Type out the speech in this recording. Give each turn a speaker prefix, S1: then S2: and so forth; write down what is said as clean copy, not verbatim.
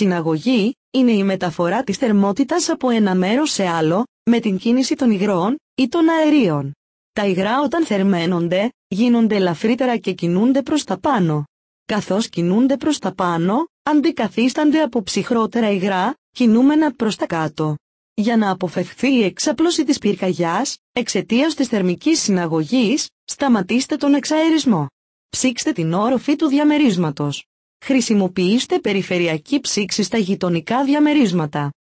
S1: Συναγωγή είναι η μεταφορά της θερμότητας από ένα μέρος σε άλλο, με την κίνηση των υγρών ή των αερίων. Τα υγρά όταν θερμαίνονται, γίνονται ελαφρύτερα και κινούνται προς τα πάνω. Καθώς κινούνται προς τα πάνω, αντικαθίστανται από ψυχρότερα υγρά, κινούμενα προς τα κάτω. Για να αποφευχθεί η εξάπλωση της πυρκαγιάς, εξαιτίας της θερμικής συναγωγής, σταματήστε τον εξαερισμό. Ψήξτε την όροφη του διαμερίσματος. Χρησιμοποιήστε περιφερειακή ψήξη στα γειτονικά διαμερίσματα.